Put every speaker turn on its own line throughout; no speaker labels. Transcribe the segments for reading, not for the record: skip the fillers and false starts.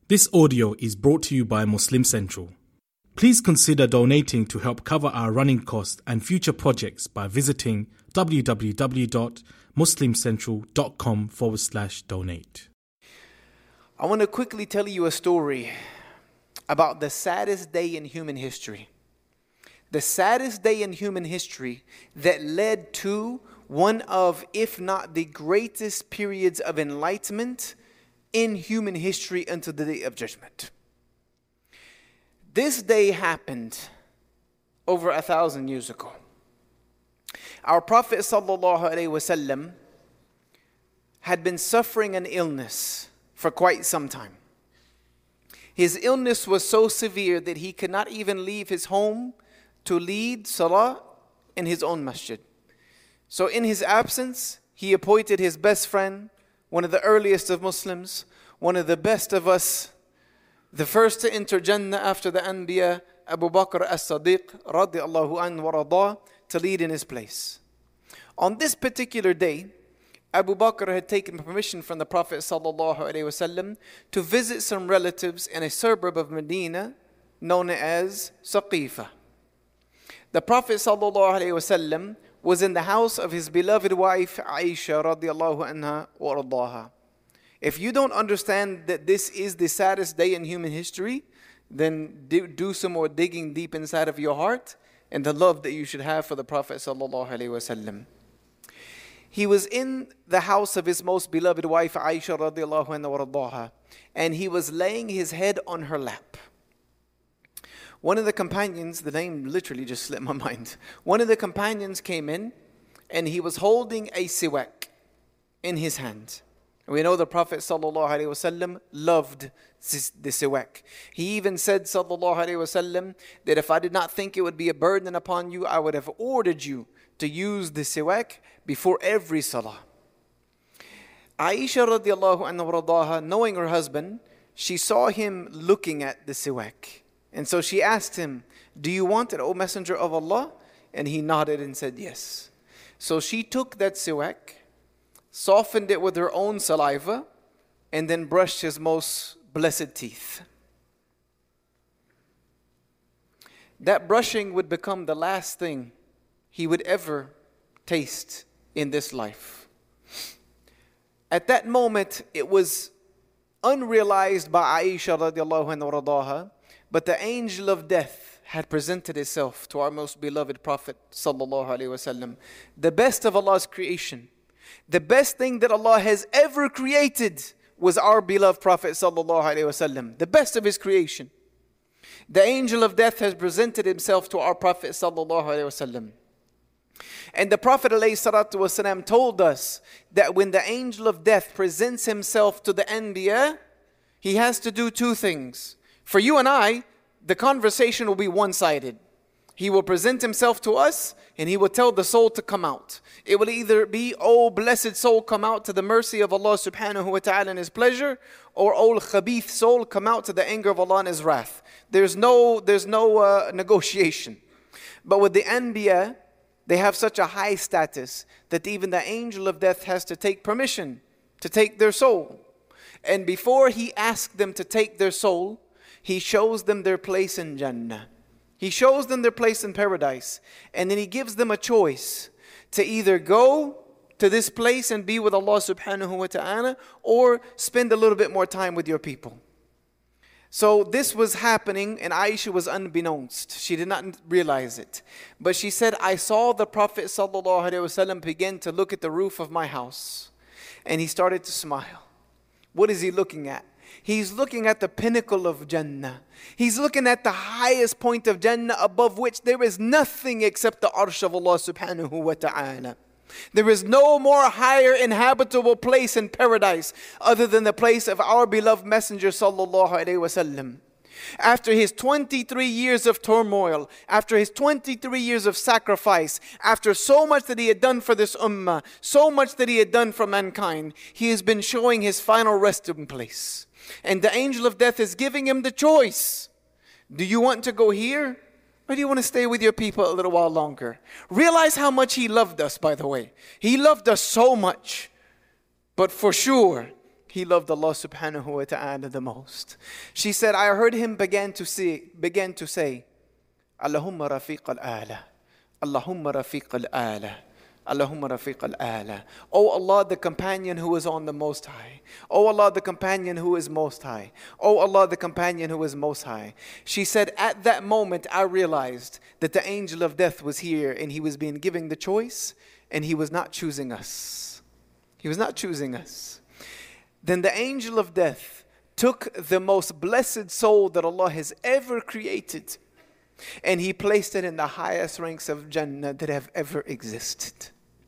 This audio is brought to you by Muslim Central. Please consider donating to help cover our running costs and future projects by visiting www.muslimcentral.com/donate.
I want to quickly tell you a story about the saddest day in human history. The saddest day in human history that led to one of, if not the greatest periods of enlightenment in human history until the Day of Judgment. This day happened over 1,000 years ago. Our Prophet ﷺ had been suffering an illness for quite some time. His illness was so severe that he could not even leave his home to lead salah in his own masjid. So in his absence, he appointed his best friend, one of the earliest of Muslims, one of the best of us, the first to enter Jannah after the Anbiya, Abu Bakr as-Siddiq radiallahu anhu wa radah, to lead in his place. On this particular day, Abu Bakr had taken permission from the Prophet ﷺ to visit some relatives in a suburb of Medina known as Saqifa. The Prophet ﷺ was in the house of his beloved wife Aisha radiallahu anha wa radaha. If you don't understand that this is the saddest day in human history, then do some more digging deep inside of your heart and the love that you should have for the Prophet ﷺ. He was in the house of his most beloved wife Aisha radiallahu anha wa radaha, and he was laying his head on her lap. One of the companions, the name literally just slipped my mind. One of the companions came in and he was holding a siwak in his hand. We know the Prophet ﷺ loved the siwak. He even said ﷺ that if I did not think it would be a burden upon you, I would have ordered you to use the siwak before every salah. Aisha radiallahu anha radaha, knowing her husband, she saw him looking at the siwak. And so she asked him, "Do you want it, O Messenger of Allah?" And he nodded and said yes. So she took that siwak, softened it with her own saliva, and then brushed his most blessed teeth. That brushing would become the last thing he would ever taste in this life. At that moment, it was unrealized by Aisha radiallahu anha radaha, but the angel of death had presented itself to our most beloved Prophet sallallahu alaihi wasallam, the best of Allah's creation. The best thing that Allah has ever created was our beloved Prophet sallallahu alaihi wasallam, the best of his creation. The angel of death has presented himself to our Prophet sallallahu alaihi wasallam. And the Prophet ﷺ told us that when the angel of death presents himself to the Anbiya, he has to do two things. For you and I, the conversation will be one-sided. He will present himself to us and he will tell the soul to come out. It will either be, "Oh, blessed soul, come out to the mercy of Allah subhanahu wa ta'ala and his pleasure," or "Oh, khabith soul, come out to the anger of Allah and his wrath." There's no negotiation. But with the Anbiya, they have such a high status that even the angel of death has to take permission to take their soul. And before he asks them to take their soul, he shows them their place in Jannah. He shows them their place in paradise. And then he gives them a choice to either go to this place and be with Allah subhanahu wa ta'ala, or spend a little bit more time with your people. So this was happening and Aisha was unbeknownst. She did not realize it. But she said, "I saw the Prophet sallallahu alaihi wasallam begin to look at the roof of my house. And he started to smile." What is he looking at? He's looking at the pinnacle of Jannah. He's looking at the highest point of Jannah, above which there is nothing except the arsh of Allah subhanahu wa ta'ala. There is no more higher inhabitable place in paradise other than the place of our beloved Messenger sallallahu alaihi wasallam. After his 23 years of turmoil, after his 23 years of sacrifice, after so much that he had done for this ummah, so much that he had done for mankind, he has been showing his final resting place. And the angel of death is giving him the choice. Do you want to go here? Or do you want to stay with your people a little while longer? Realize how much he loved us, by the way. He loved us so much. But for sure, He loved Allah subhanahu wa ta'ala the most. She said, I heard him began to say, Allahumma rafiq al-ala, Allahumma rafiq al-ala, Allahumma rafiq al-ala. Oh Allah, the companion who is on the Most High. Oh Allah, the companion who is Most High. Oh Allah, the companion who is Most High. She said, at that moment I realized that the angel of death was here and he was being given the choice and he was not choosing us. He was not choosing us. Then the angel of death took the most blessed soul that Allah has ever created and he placed it in the highest ranks of Jannah that have ever existed.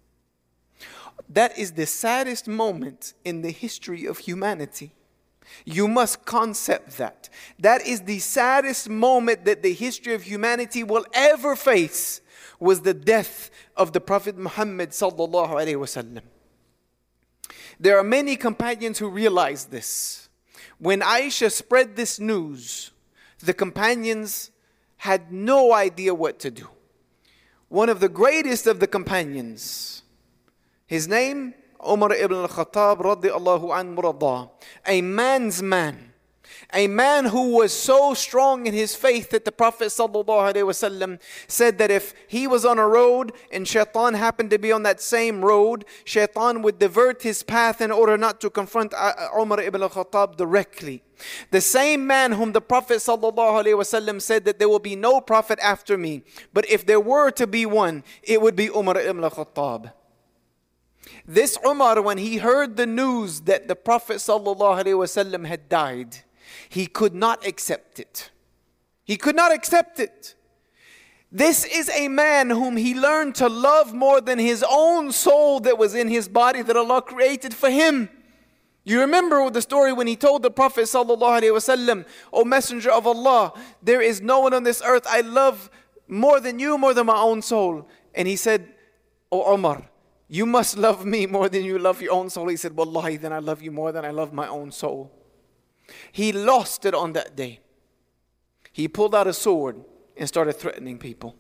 That is the saddest moment in the history of humanity. You must concept that. That is the saddest moment that the history of humanity will ever face, was the death of the Prophet Muhammad sallallahu alaihi wasallam. There are many companions who realize this. When Aisha spread this news, the companions had no idea what to do. One of the greatest of the companions, his name, Umar ibn al-Khattab radiallahu anhu radha, a man's man. A man who was so strong in his faith that the Prophet ﷺ said that if he was on a road and shaitan happened to be on that same road, shaitan would divert his path in order not to confront Umar ibn al-Khattab directly. The same man whom the Prophet ﷺ said that there will be no prophet after me, but if there were to be one, it would be Umar ibn al-Khattab. This Umar, when he heard the news that the Prophet ﷺ had died, he could not accept it. He could not accept it. This is a man whom he learned to love more than his own soul that was in his body that Allah created for him. You remember the story when he told the Prophet ﷺ, O Messenger of Allah, there is no one on this earth I love more than you, more than my own soul. And he said, O Umar, you must love me more than you love your own soul. He said, Wallahi, then I love you more than I love my own soul. He lost it on that day. He pulled out a sword and started threatening people.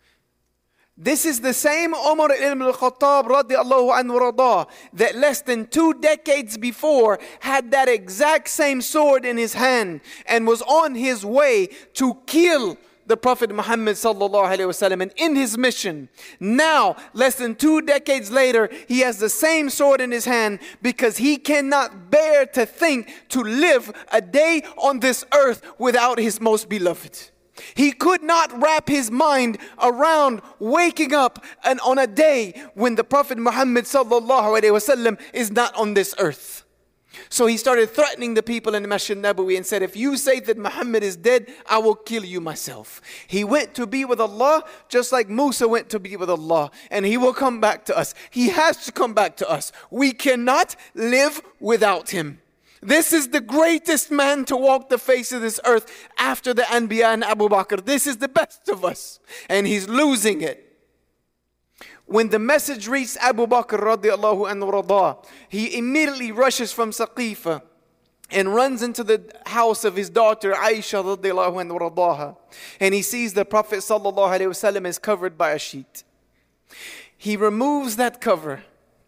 This is the same Umar ibn al-Khattab radiallahu anhu radha that less than 2 decades before had that exact same sword in his hand and was on his way to kill the Prophet Muhammad sallallahu alaihi wasallam. And in his mission, now less than 2 decades later, he has the same sword in his hand because he cannot bear to think to live a day on this earth without his most beloved. He could not wrap his mind around waking up and on a day when the Prophet Muhammad sallallahu alaihi wasallam is not on this earth. So he started threatening the people in the Masjid Nabawi and said, if you say that Muhammad is dead, I will kill you myself. He went to be with Allah just like Musa went to be with Allah, and he will come back to us. He has to come back to us. We cannot live without him. This is the greatest man to walk the face of this earth after the Anbiya and Abu Bakr. This is the best of us, and he's losing it. When the message reached Abu Bakr radiallahu anhu radha, he immediately rushes from Saqifa and runs into the house of his daughter Aisha radiallahu anhu radhaha. And he sees the Prophet sallallahu alaihi wasallam is covered by a sheet. He removes that cover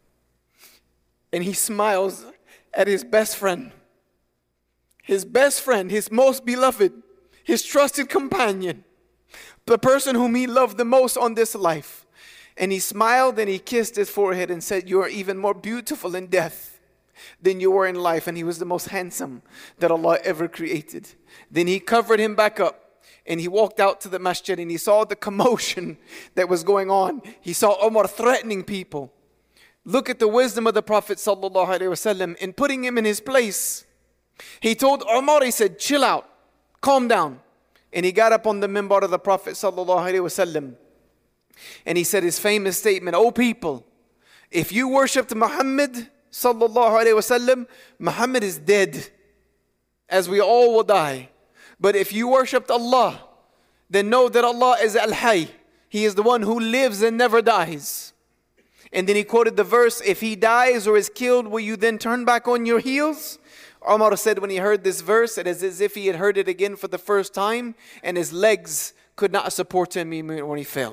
and he smiles at his best friend. His best friend, his most beloved, his trusted companion, the person whom he loved the most on this life. And he smiled and he kissed his forehead and said, you are even more beautiful in death than you were in life. And he was the most handsome that Allah ever created. Then he covered him back up and he walked out to the masjid and he saw the commotion that was going on. He saw Umar threatening people. Look at the wisdom of the Prophet sallallahu alaihi wasallam in putting him in his place. He told Umar, he said, chill out, calm down. And he got up on the minbar of the Prophet sallallahu alaihi wasallam. And he said his famous statement, O people, if you worshipped Muhammad sallallahu alaihi wasallam, Muhammad is dead, as we all will die. But if you worshipped Allah, then know that Allah is Al-Hayy. He is the one who lives and never dies. And then he quoted the verse, if he dies or is killed, will you then turn back on your heels? Umar said when he heard this verse, it is as if he had heard it again for the first time, and his legs could not support him when he fell.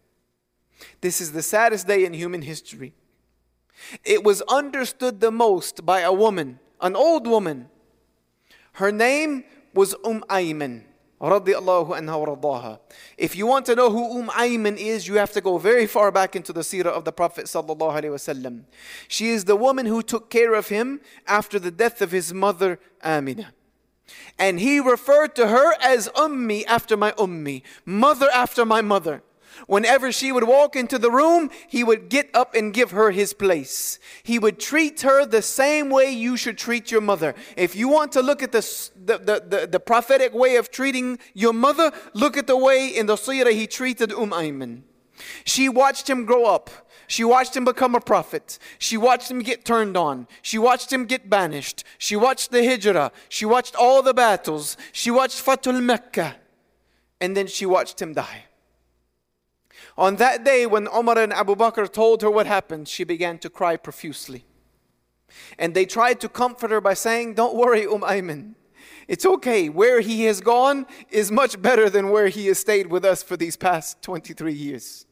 This is the saddest day in human history. It was understood the most by a woman, an old woman. Her name was Ayman. Radiallahu anha wa radaha. If you want to know who Ayman is, you have to go very far back into the seerah of the Prophet sallallahu alaihi wasallam. She is the woman who took care of him after the death of his mother Aminah. And he referred to her as Ummi after my Ummi, mother after my mother. Whenever she would walk into the room, he would get up and give her his place. He would treat her the same way you should treat your mother. If you want to look at the prophetic way of treating your mother, look at the way in the seerah he treated Ayman. She watched him grow up. She watched him become a prophet. She watched him get turned on. She watched him get banished. She watched the hijrah. She watched all the battles. She watched Fatul Mecca. And then she watched him die. On that day when Umar and Abu Bakr told her what happened, she began to cry profusely. And they tried to comfort her by saying, don't worry, Ayman. It's okay. Where he has gone is much better than where he has stayed with us for these past 23 years.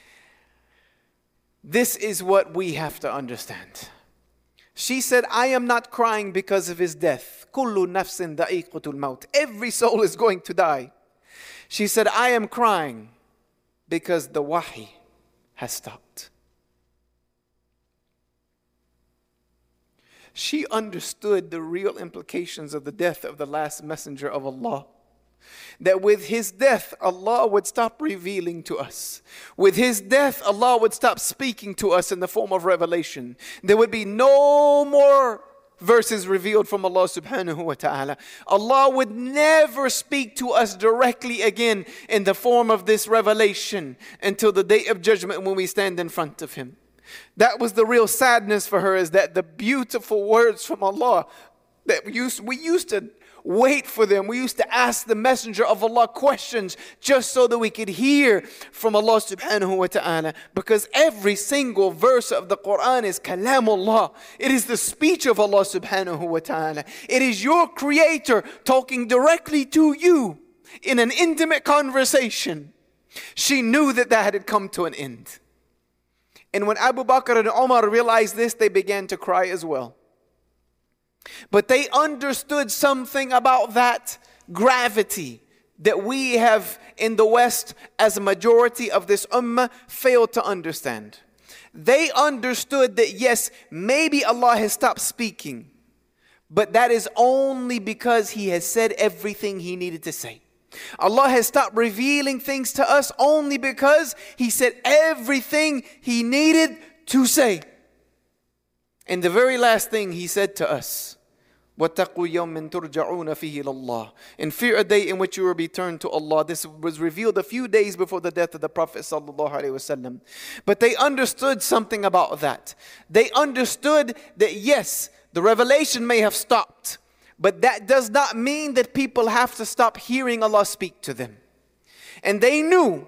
This is what we have to understand. She said, I am not crying because of his death. Kullu nafsin da'iqatul maut. Every soul is going to die. She said, I am crying because the wahi has stopped. She understood the real implications of the death of the last messenger of Allah. That with his death, Allah would stop revealing to us. With his death, Allah would stop speaking to us in the form of revelation. There would be no more verses revealed from Allah subhanahu wa ta'ala. Allah would never speak to us directly again in the form of this revelation until the day of judgment when we stand in front of him. That was the real sadness for her, is that the beautiful words from Allah that we used to wait for them. We used to ask the messenger of Allah questions just so that we could hear from Allah subhanahu wa ta'ala. Because every single verse of the Quran is kalamullah. It is the speech of Allah subhanahu wa ta'ala. It is your creator talking directly to you in an intimate conversation. She knew that had come to an end. And when Abu Bakr and Umar realized this, they began to cry as well. But they understood something about that gravity that we have in the West as a majority of this ummah failed to understand. They understood that yes, maybe Allah has stopped speaking, but that is only because He has said everything He needed to say. Allah has stopped revealing things to us only because He said everything He needed to say. And the very last thing He said to us, وَاتَّقُوا يَوْمٍ تُرْجَعُونَ فِيهِ إِلَى اللَّهِ. And fear a day in which you will be turned to Allah. This was revealed a few days before the death of the Prophet sallallahu alaihi wasallam. But they understood something about that. They understood that yes, the revelation may have stopped, but that does not mean that people have to stop hearing Allah speak to them. And they knew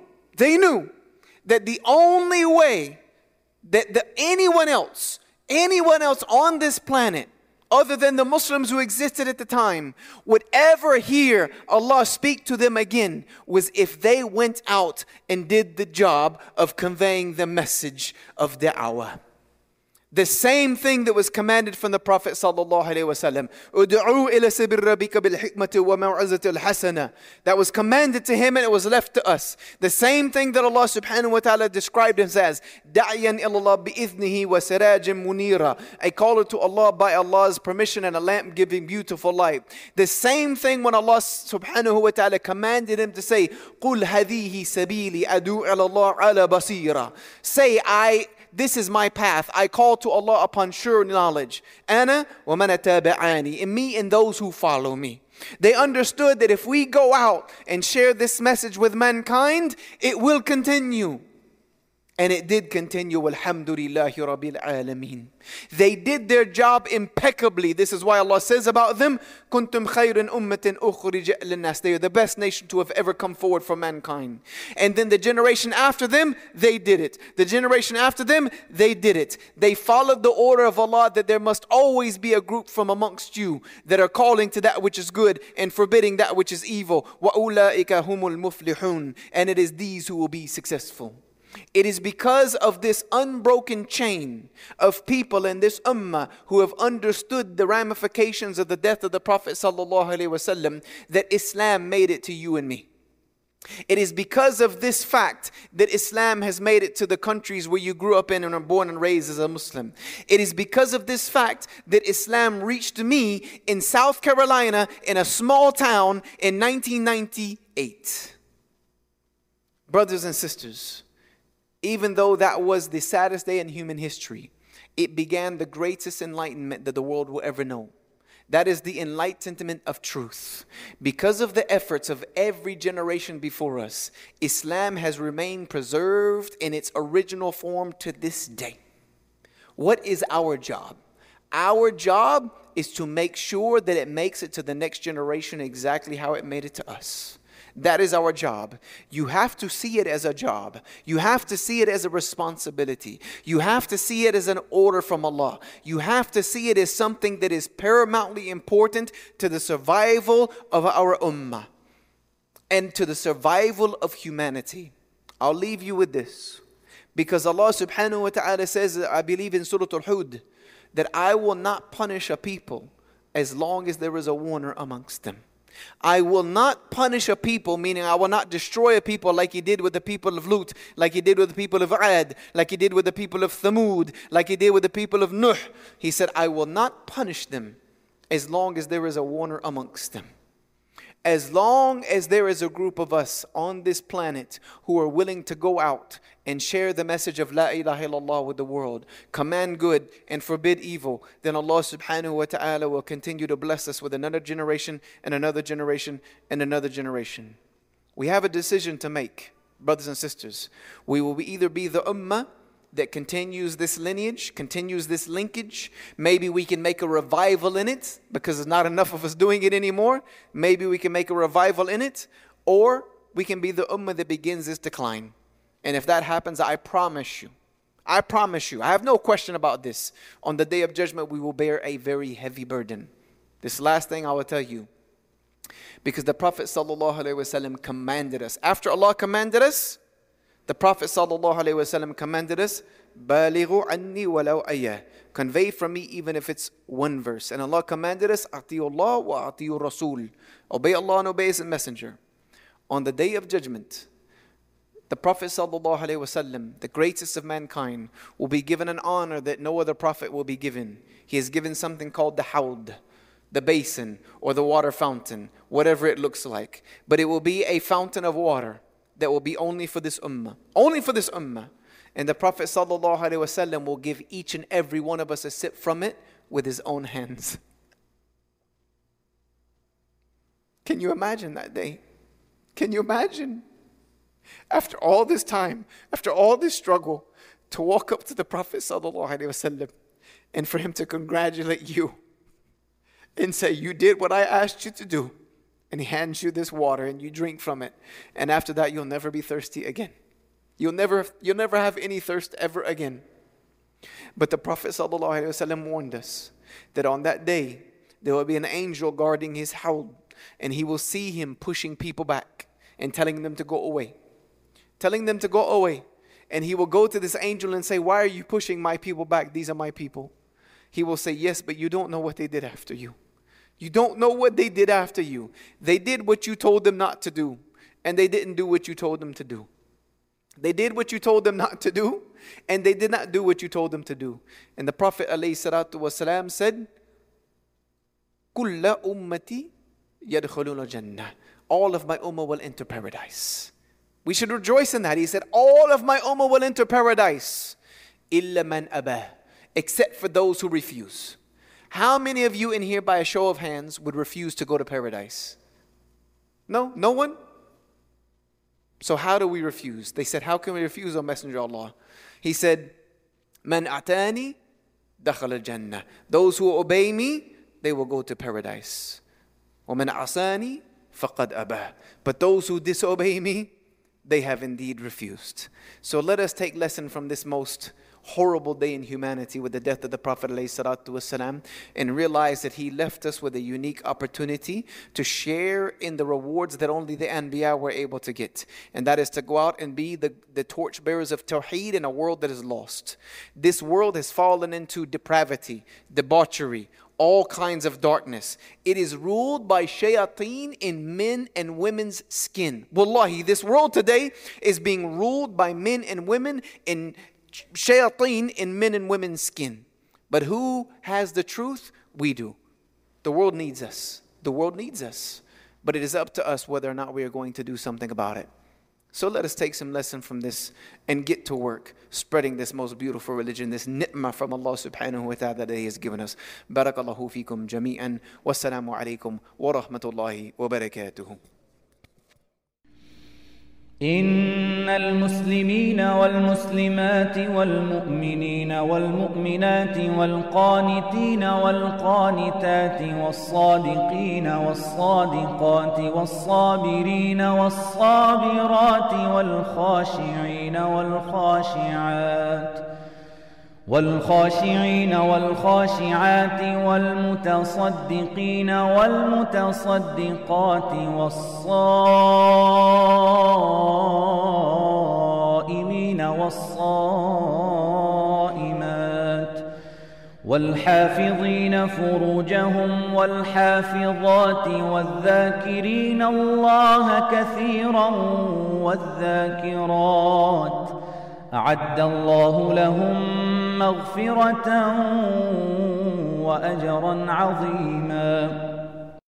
that the only way that anyone else on this planet, other than the Muslims who existed at the time, would ever hear Allah speak to them again was if they went out and did the job of conveying the message of da'wah. The same thing that was commanded from the Prophet sallallahu alaihi wasallam. Ud'u ila sabili rabbika bil hikmati wa maw'izati al hasana. That was commanded to him and it was left to us. The same thing that Allah subhanahu wa ta'ala described him as da'iyan ila Allah bi idhnihi wa sirajan munira. A caller to Allah by Allah's permission and a lamp giving beautiful light. The same thing when Allah subhanahu wa ta'ala commanded him to say, قُلْ هَذِهِ سَبِيلِ أَدُعُ إِلَى اللَّهِ عَلَى بَصِيرًا. Say, this is my path. I call to Allah upon sure knowledge. Ana wa man tabi'ani. And me and those who follow me. They understood that if we go out and share this message with mankind, it will continue. And it did continue. Alhamdulillahi Rabbil Alameen. They did their job impeccably. This is why Allah says about them, Kuntum khayran ummatin ukhrija linnas. They are the best nation to have ever come forward for mankind. And then the generation after them, they did it. The generation after them, they did it. They followed the order of Allah that there must always be a group from amongst you that are calling to that which is good and forbidding that which is evil. Wa ulaika humul muflihun. And it is these who will be successful. It is because of this unbroken chain of people in this ummah who have understood the ramifications of the death of the Prophet ﷺ that Islam made it to you and me. It is because of this fact that Islam has made it to the countries where you grew up in and are born and raised as a Muslim. It is because of this fact that Islam reached me in South Carolina in a small town in 1998. Brothers and sisters, even though that was the saddest day in human history, it began the greatest enlightenment that the world will ever know. That is the enlightenment of truth. Because of the efforts of every generation before us, Islam has remained preserved in its original form to this day. What is our job? Our job is to make sure that it makes it to the next generation exactly how it made it to us. That is our job. You have to see it as a job. You have to see it as a responsibility. You have to see it as an order from Allah. You have to see it as something that is paramountly important to the survival of our ummah and to the survival of humanity. I'll leave you with this. Because Allah subhanahu wa ta'ala says, I believe in Surah Al-Hud, that I will not punish a people as long as there is a warner amongst them. I will not punish a people, meaning I will not destroy a people like He did with the people of Lut, like He did with the people of Ad, like He did with the people of Thamud, like He did with the people of Nuh. He said, I will not punish them as long as there is a warner amongst them. As long as there is a group of us on this planet who are willing to go out and share the message of La ilaha illallah with the world, command good and forbid evil, then Allah subhanahu wa ta'ala will continue to bless us with another generation and another generation and another generation. We have a decision to make, brothers and sisters. We will either be the ummah that continues this lineage, continues this linkage. Maybe we can make a revival in it because there's not enough of us doing it anymore. Maybe we can make a revival in it. Or we can be the ummah that begins this decline. And if that happens, I promise you, I have no question about this. On the day of judgment, we will bear a very heavy burden. This last thing I will tell you. Because the Prophet ﷺ commanded us. After Allah commanded us, the Prophet ﷺ commanded us, "Balighu anni walau ayah." Convey from me even if it's one verse. And Allah commanded us, "Atiyu Allah wa atiyu Rasul." Obey Allah and obey His messenger. On the day of judgment, the Prophet ﷺ, the greatest of mankind, will be given an honor that no other prophet will be given. He is given something called the hawd, the basin or the water fountain, whatever it looks like. But it will be a fountain of water that will be only for this ummah. Only for this ummah. And the Prophet ﷺ will give each and every one of us a sip from it with his own hands. Can you imagine that day? Can you imagine? After all this time, after all this struggle, to walk up to the Prophet ﷺ and for him to congratulate you and say, you did what I asked you to do. And he hands you this water and you drink from it. And after that, you'll never be thirsty again. You'll never have any thirst ever again. But the Prophet ﷺ warned us that on that day, there will be an angel guarding his hawd. And he will see him pushing people back and telling them to go away. Telling them to go away. And he will go to this angel and say, why are you pushing my people back? These are my people. He will say, yes, but you don't know what they did after you. You don't know what they did after you. They did what you told them not to do. And they didn't do what you told them to do. They did what you told them not to do. And they did not do what you told them to do. And the Prophet ﷺ said, Kulla ummati yadkhuluna jannah. All of my ummah will enter paradise. We should rejoice in that. He said, all of my ummah will enter paradise. Illa man abah. Except for those who refuse. How many of you in here, by a show of hands, would refuse to go to paradise? No? No one? So how do we refuse? They said, how can we refuse, O Messenger of Allah? He said, Man atani dakhala jannah. Those who obey me, they will go to paradise. وَمَنْ عَصَانِي فَقَدْ أَبَى. But those who disobey me, they have indeed refused. So let us take lesson from this most horrible day in humanity with the death of the Prophet ﷺ, and realize that he left us with a unique opportunity to share in the rewards that only the Anbiya were able to get. And that is to go out and be the torchbearers of Tawheed in a world that is lost. This world has fallen into depravity, debauchery, all kinds of darkness. It is ruled by shayateen in men and women's skin. Wallahi, this world today is being ruled by men and women in shayateen in men and women's skin. But who has the truth? We do. The world needs us. The world needs us. But it is up to us whether or not we are going to do something about it. So let us take some lesson from this and get to work spreading this most beautiful religion, this ni'mah from Allah subhanahu wa ta'ala that He has given us. Barakallahu feekum jami'an. Wassalamu alaikum wa rahmatullahi wa barakatuhu.
إن المسلمين والمسلمات والمؤمنين والمؤمنات والقانتين والقانتات والصادقين والصادقات والصابرين والصابرات والخاشعين والخاشعات والمتصدقين والمتصدقات والصائمين والصائمات والحافظين فروجهم والحافظات والذاكرين الله كثيرا والذاكرات أعد الله لهم مغفرة وأجرا عظيما.